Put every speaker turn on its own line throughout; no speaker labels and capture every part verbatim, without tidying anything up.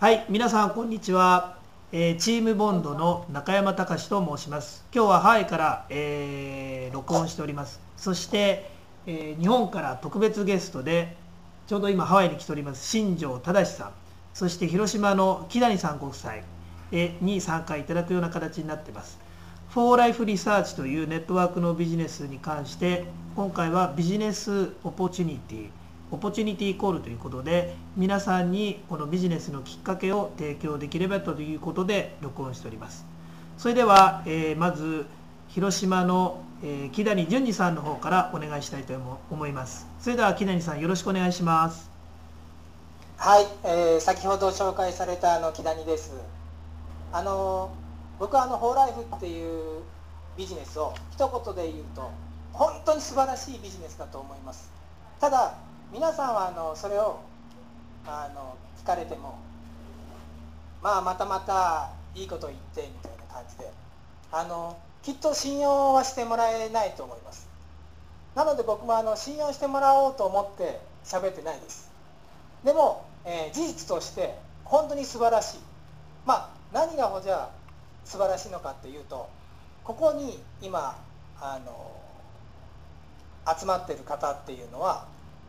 はい、皆さんこんにちは。えーチームボンドの中山隆と申します。今日はハワイから、えー録音しております。そして、えー日本から特別ゲストでちょうど今ハワイに来ております新庄忠さん、そして広島の木谷さんご夫妻えに参加いただくような形になっています。フォーライフリサーチというネットワークのビジネスに関して、今回はビジネスオポチュニティオポチュニティコールということで、皆さんにこのビジネスのきっかけを提供できればということで録音しております。それでは、えーまず広島の、えー木谷淳二さんの方からお願いしたいと思います。それでは木谷さん、よろしくお願いします。
はい、えー先ほど紹介されたあの木谷です。あの僕はあのホーライフっていうビジネスを一言で言うと本当に素晴らしいビジネスだと思います。ただ皆さんはあのそれをあの聞かれても、まあまたまたいいこと言ってみたいな感じで、あのきっと信用はしてもらえないと思います。なので僕もあの信用してもらおうと思って喋ってないです。でも、えー事実として本当に素晴らしい。まあ何がじゃあ素晴らしいのかっていうと、ここに今あの集まっている方っていうのは、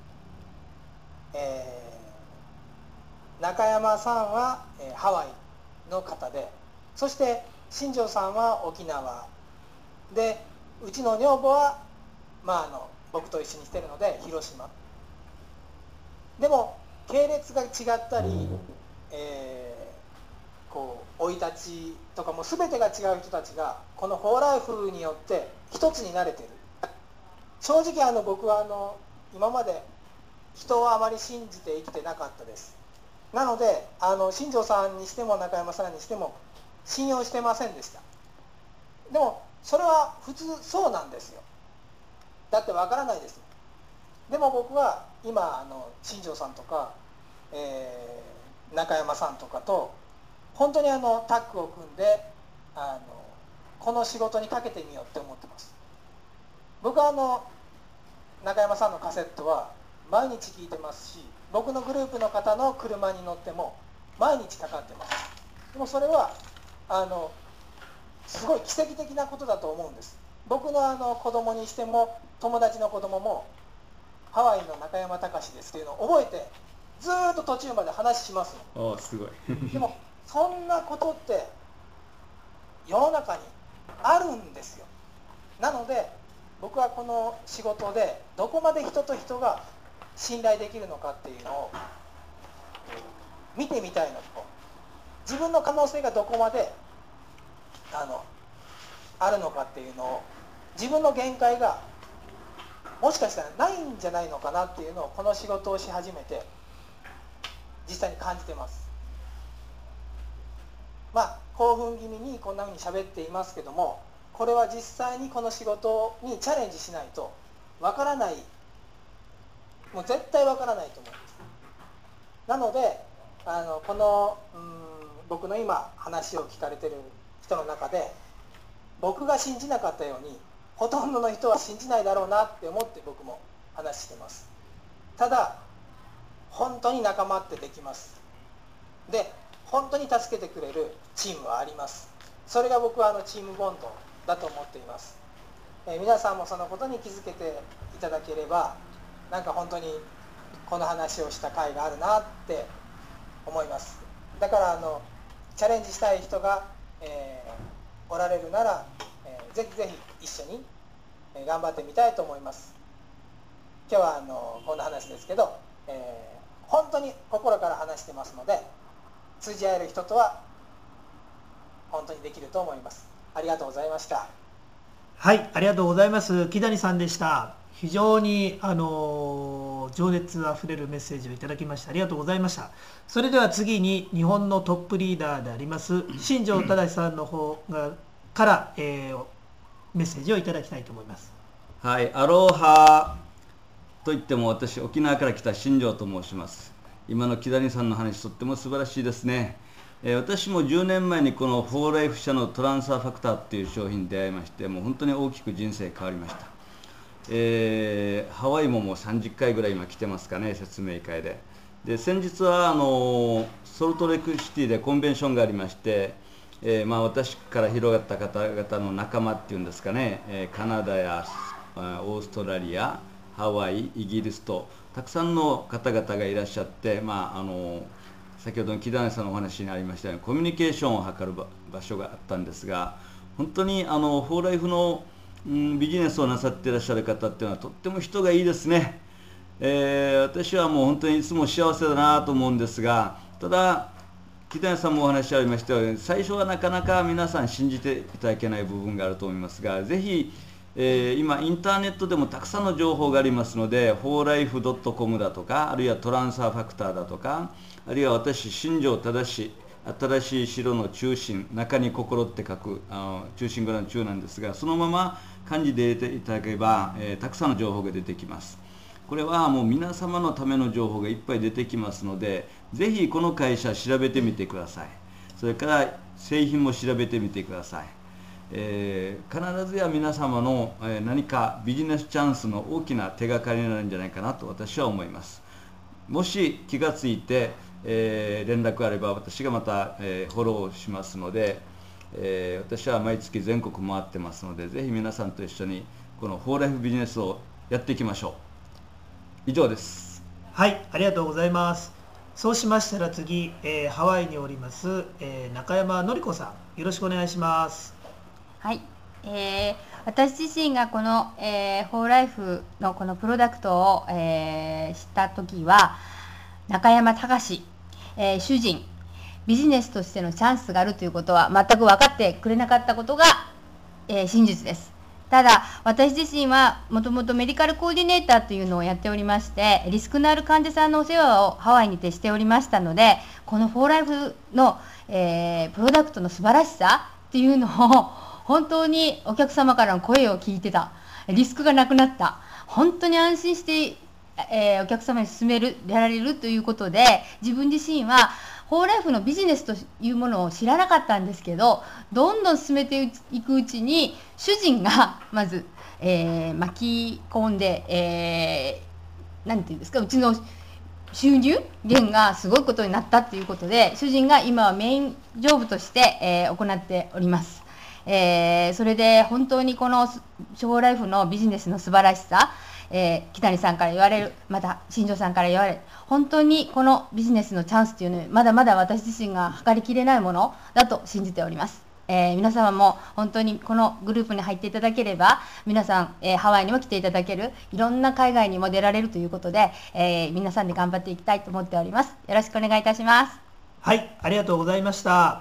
えー中山さんは、えーハワイの方で、そして新庄さんは沖縄で、うちの女房は、まあ、あの僕と一緒にしてるので広島でも、系列が違ったり、えーこう生い立ちとかも全てが違う人たちがこのホーライフによって一つになれている。正直あの僕はあの今まで人をあまり信じて生きてなかったです。なのであの新庄さんにしても中山さんにしても信用してませんでした。でもそれは普通そうなんですよ。だってわからないです。でも僕は今あの新庄さんとか、えー中山さんとかと本当にあのタッグを組んであのこの仕事にかけてみようって思ってます。僕はあの中山さんのカセットは毎日聴いてますし、僕のグループの方の車に乗っても毎日かかってます。でもそれはあのすごい奇跡的なことだと思うんです。僕のあの子供にしても友達の子供もハワイの中山隆ですっていうのを覚えてずーっと途中まで話します。
ああ、すごい。
でもそんなことって世の中にあるんですよ。なので僕はこの仕事でどこまで人と人が信頼できるのかっていうのを見てみたいのと、自分の可能性がどこまであのあるのかっていうのを、自分の限界がもしかしたらないんじゃないのかなっていうのをこの仕事をし始めて実際に感じてます。まあ興奮気味にこんなふうに喋っていますけども、これは実際にこの仕事にチャレンジしないとわからない、もう絶対わからないと思います。なのであのこのうん僕の今話を聞かれてる人の中で、僕が信じなかったようにほとんどの人は信じないだろうなって思って僕も話してます。ただ本当に仲間ってできます。で本当に助けてくれるチームはあります。それが僕はあのチームボンドだと思っています。えー皆さんもそのことに気づけていただければ、なんか本当にこの話をした甲斐があるなって思います。だからあのチャレンジしたい人が、えーおられるなら、えーぜひぜひ一緒にえー頑張ってみたいと思います。今日はあのこんな話ですけど、えー本当に心から話してますので、通じ合える人とは本当にできると思います。ありがとうございました。
はい、ありがとうございます。木谷さんでした。非常にあの情熱あふれるメッセージをいただきましてありがとうございました。それでは次に日本のトップリーダーであります新庄忠さんの方がから、えーメッセージをいただきたいと思います。
はい、アロハといっても私、沖縄から来た新庄と申します。今の木谷さんの話、とっても素晴らしいですね。えー私もじゅうねんまえにこのフォーライフ社のトランスファーファクターっていう商品に出会いまして、もう本当に大きく人生変わりました。えーハワイももうさんじゅっかいぐらい今来てますかね、説明会で。 で先日はあのソルトレイクシティでコンベンションがありまして、えーまあ、私から広がった方々の仲間っていうんですかね、えーカナダやオーストラリア、ハワイ、イギリスとたくさんの方々がいらっしゃって、まあ、あの先ほどの木谷さんのお話にありましたようにコミュニケーションを図る場所があったんですが、本当にあのフォーライフの、うん、ビジネスをなさっていらっしゃる方っていうのはとっても人がいいですね。えー、私はもう本当にいつも幸せだなと思うんですが、ただ木谷さんもお話ありましたように最初はなかなか皆さん信じていただけない部分があると思いますが、ぜひ、えー、今インターネットでもたくさんの情報がありますので、フォーライフドットコム だとか、あるいはトランスファーファクターだとか、あるいは私新庄正新しい城の中心、中に心って書くあの中心蔵の中なんですが、そのまま漢字で入れていただければ、えー、たくさんの情報が出てきます。これはもう皆様のための情報がいっぱい出てきますので、ぜひこの会社調べてみてください。それから製品も調べてみてください。えー、必ずや皆様の、えー、何かビジネスチャンスの大きな手がかりになるんじゃないかなと私は思います。もし気がついて、えー、連絡あれば私がまた、えー、フォローしますので、えー、私は毎月全国回ってますので、ぜひ皆さんと一緒にこのフォーライフビジネスをやっていきましょう。以上です。
はい、ありがとうございます。そうしましたら次、えーハワイにおります、えー中山のり子さん、よろしくお願いします。
はい、えー私自身がこの、えー、フォーライフのこのプロダクトを、えー知った時は、中山隆、えー主人、ビジネスとしてのチャンスがあるということは全く分かってくれなかったことが、えー真実です。ただ私自身はもともとメディカルコーディネーターというのをやっておりまして、リスクのある患者さんのお世話をハワイにてしておりましたので、このフォーライフの、えープロダクトの素晴らしさっていうのを本当にお客様からの声を聞いてた、リスクがなくなった、本当に安心して、えーお客様に勧めるやられるということで、自分自身はフォーライフのビジネスというものを知らなかったんですけど、どんどん進めていくうちに主人がまず、えー巻き込んで、えーなんていうんですか、うちの収入源がすごいことになったということで、主人が今はメインジョブとして、えー行っております。えーそれで本当にこのフォーライフのビジネスの素晴らしさ、えー木谷さんから言われる、また新庄さんから言われる、本当にこのビジネスのチャンスというのはまだまだ私自身が測りきれないものだと信じております。えー皆様も本当にこのグループに入っていただければ、皆さん、えーハワイにも来ていただける、いろんな海外にも出られるということで、えー皆さんで頑張っていきたいと思っております。よろしくお願いいたします。
はい、ありがとうございました。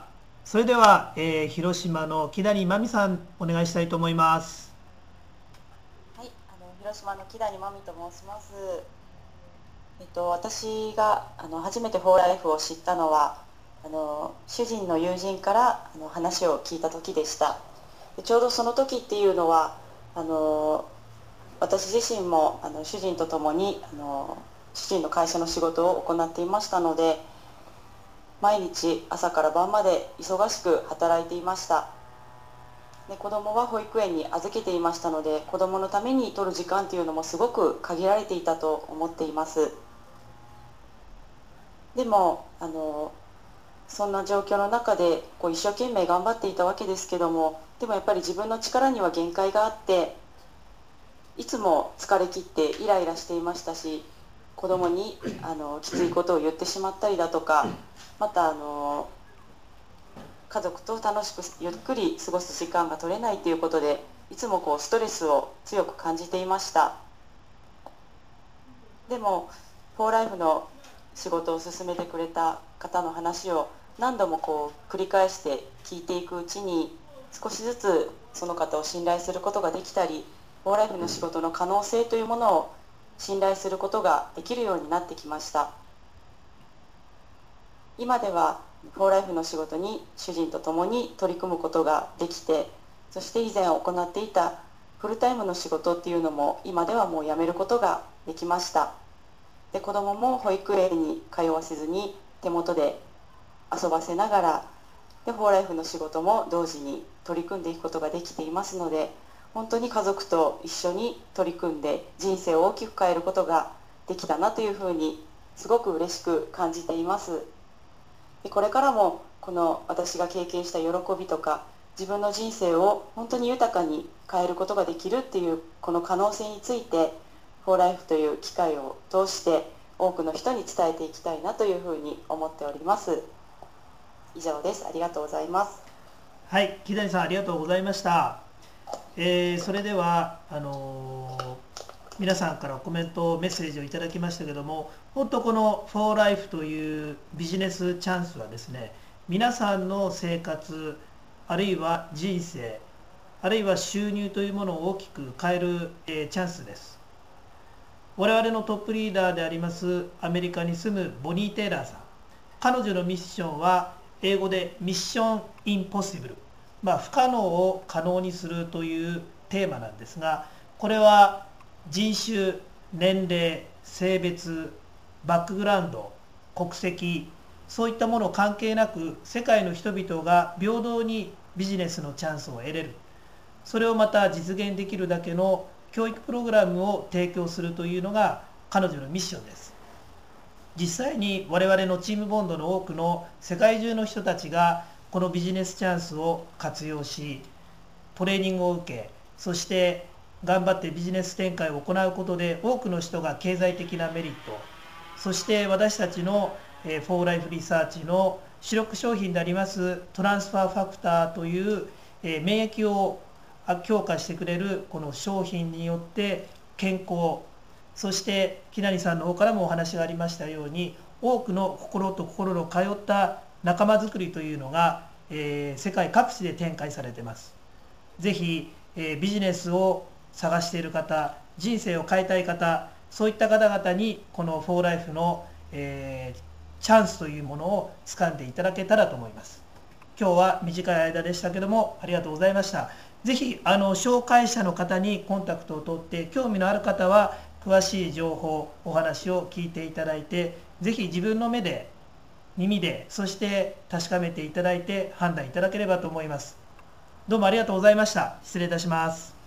それでは、えー広島の木谷真美さん、お願いしたいと思います。
はい、あの広島の木谷真美と申します。えっと私があの初めてフォーライフを知ったのは、あの主人の友人からあの話を聞いた時でした。でちょうどその時っていうのは、あの私自身もあの主人と共にあの主人の会社の仕事を行っていましたので、毎日朝から晩まで忙しく働いていました。で子供は保育園に預けていましたので、子供のために取る時間というのもすごく限られていたと思っています。でもあのそんな状況の中でこう一生懸命頑張っていたわけですけども、でもやっぱり自分の力には限界があって、いつも疲れ切ってイライラしていましたし、子供にあのきついことを言ってしまったりだとか、またあの家族と楽しくゆっくり過ごす時間が取れないということで、いつもこうストレスを強く感じていました。でもフォーライフの仕事を進めてくれた方の話を何度もこう繰り返して聞いていくうちに、少しずつその方を信頼することができたり、フォーライフの仕事の可能性というものを信頼することができるようになってきました。今ではフォーライフの仕事に主人と共に取り組むことができて、そして以前行っていたフルタイムの仕事っていうのも今ではもうやめることができました。で子供も保育園に通わせずに手元で遊ばせながら、でフォーライフの仕事も同時に取り組んでいくことができていますので、本当に家族と一緒に取り組んで人生を大きく変えることができたなというふうにすごく嬉しく感じています。でこれからもこの私が経験した喜びとか自分の人生を本当に豊かに変えることができるっていうこの可能性についてフォーライフという機会を通して多くの人に伝えていきたいなというふうに思っております。以上です。ありがとうございます。
はい、木谷さんありがとうございました。えー、それではあのー皆さんからコメントメッセージをいただきましたけども、本当このフォーライフというビジネスチャンスはですね、皆さんの生活あるいは人生あるいは収入というものを大きく変える、えーチャンスです。我々のトップリーダーでありますアメリカに住むボニー・テイラーさん、彼女のミッションは英語でミッション・インポッシブル、まあ、不可能を可能にするというテーマなんですが、これは人種、年齢、性別、バックグラウンド、国籍、そういったもの関係なく世界の人々が平等にビジネスのチャンスを得れる、それをまた実現できるだけの教育プログラムを提供するというのが彼女のミッションです。実際に我々のチームボンドの多くの世界中の人たちがこのビジネスチャンスを活用し、トレーニングを受け、そして頑張ってビジネス展開を行うことで多くの人が経済的なメリット、そして私たちのフォーライフリサーチの主力商品でありますトランスファーファクターという免疫を強化してくれるこの商品によって健康、そして木谷さんの方からもお話がありましたように多くの心と心の通った仲間づくりというのが、えー、世界各地で展開されています。ぜひ、えー、ビジネスを探している方、人生を変えたい方、そういった方々にこのフォーライフの、えー、チャンスというものを掴んでいただけたらと思います。今日は短い間でしたけどもありがとうございました。ぜひあの紹介者の方にコンタクトを取って興味のある方は詳しい情報、お話を聞いていただいて、ぜひ自分の目で耳でそして確かめていただいて判断いただければと思います。どうもありがとうございました。失礼いたします。